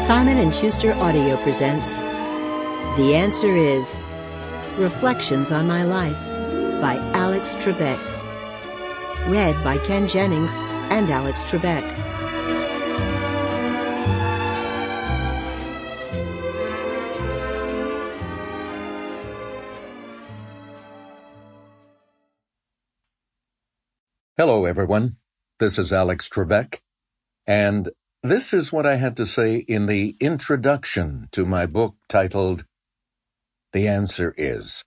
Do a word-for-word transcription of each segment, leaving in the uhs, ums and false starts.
Simon and Schuster Audio presents The Answer Is Reflections on My Life by Alex Trebek. Read by Ken Jennings and Alex Trebek. Hello, everyone. This is Alex Trebek, and this is what I had to say in the introduction to my book titled The Answer Is.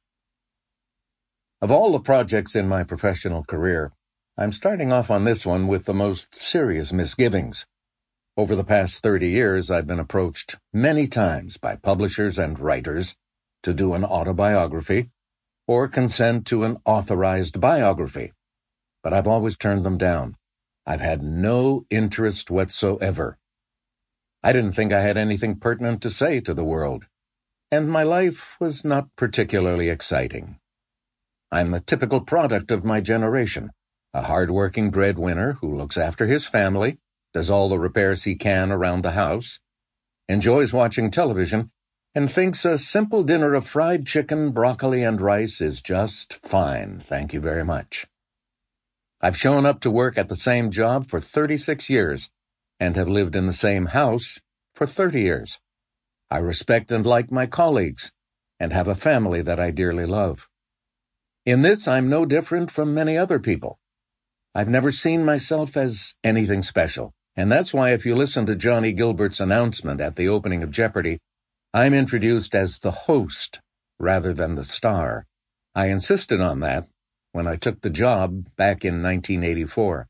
Of all the projects in my professional career, I'm starting off on this one with the most serious misgivings. Over the past thirty years, I've been approached many times by publishers and writers to do an autobiography or consent to an authorized biography. But I've always turned them down. I've had no interest whatsoever. I didn't think I had anything pertinent to say to the world, and my life was not particularly exciting. I'm the typical product of my generation, a hard-working breadwinner who looks after his family, does all the repairs he can around the house, enjoys watching television, and thinks a simple dinner of fried chicken, broccoli, and rice is just fine, thank you very much. I've shown up to work at the same job for thirty-six years and have lived in the same house for thirty years. I respect and like my colleagues and have a family that I dearly love. In this, I'm no different from many other people. I've never seen myself as anything special, and that's why if you listen to Johnny Gilbert's announcement at the opening of Jeopardy, I'm introduced as the host rather than the star. I insisted on that when I took the job back in nineteen eighty-four.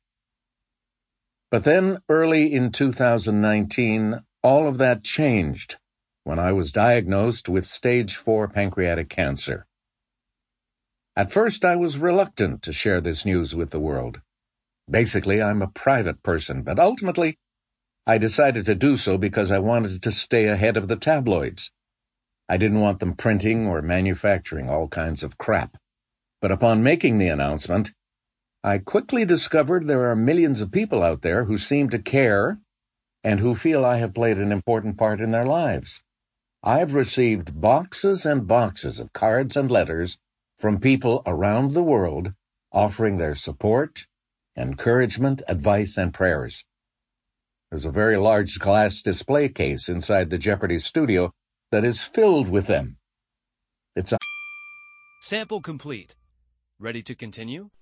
But then, early in two thousand nineteen, all of that changed when I was diagnosed with stage four pancreatic cancer. At first, I was reluctant to share this news with the world. Basically, I'm a private person, but ultimately, I decided to do so because I wanted to stay ahead of the tabloids. I didn't want them printing or manufacturing all kinds of crap. But upon making the announcement, I quickly discovered there are millions of people out there who seem to care and who feel I have played an important part in their lives. I've received boxes and boxes of cards and letters from people around the world offering their support, encouragement, advice, and prayers. There's a very large glass display case inside the Jeopardy studio that is filled with them. It's a Sample complete. Ready to continue?